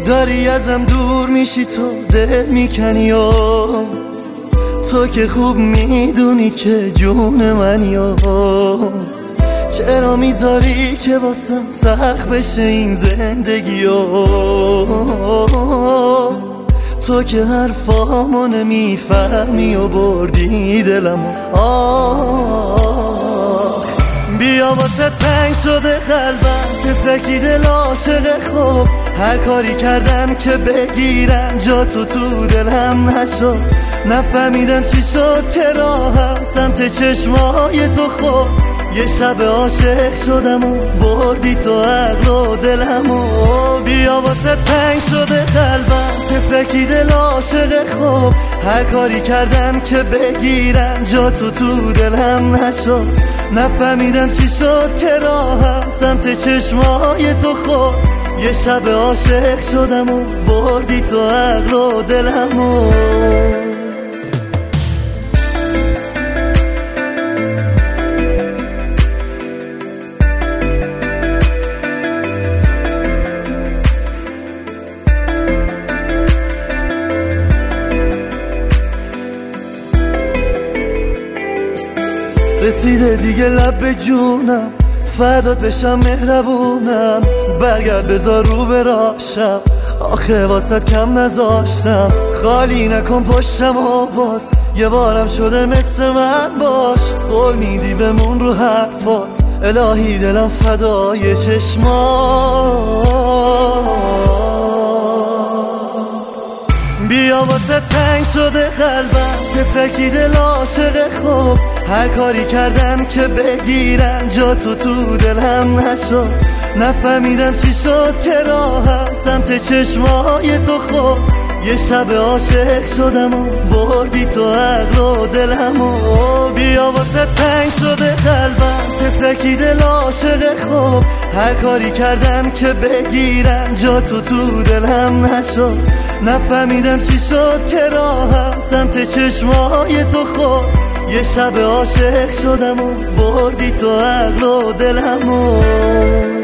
داری ازم دور میشی، تو دل میکنی و تو که خوب میدونی که جون منی و چرا میذاری که واسم سخت بشه این زندگی و تو که حرفامو نمیفهمی و بردی دلمو. بیا واسه تنگ شده قلبم که فکری دل عاشق خوب، هر کاری کردن که بگیرن جا تو دلم نشد، نفهمیدم چی شد که راهم سمت چشمای تو خود. یه شب عاشق شدم و بردی تو عقل و دلمو. بیا واسه تنگ شده قلبم که فکری دل عاشق خوب، هر کاری کردن که بگیرن جا تو دلم نشد، نفهمیدم چی شد که راهم سمت چشمای تو خود. یه شب عاشق شدم و بردی تو عقل و دلمو. رسیده دیگه لب به جونم، فدات بشم مهربونم، برگرد بذار رو براشم، آخه واسط کم نذاشتم، خالی نکن پشتم و باز یه بارم شده مثل من باش، قول میدی بمون رو حرفات، الهی دلم فدای چشمات. بیا واسه تنگ شده قلبم که فکری دل عاشق خوب، هر کاری کردن که بگیرن جا تو دلم نشد، نفهمیدم چی شد که راهم سمت چشمای تو خود. یه شب عاشق شدم و بردی تو عقل و دلمو. بیا واسه تنگ شده قلبم که فکری دل عاشق خوب، هر کاری کردن که بگیرن جا تو دلم نشد، نفهمیدم چی شد که راهم سمت چشمای تو خود. یه شب عاشق شدم و بردی تو عقل و دلمو.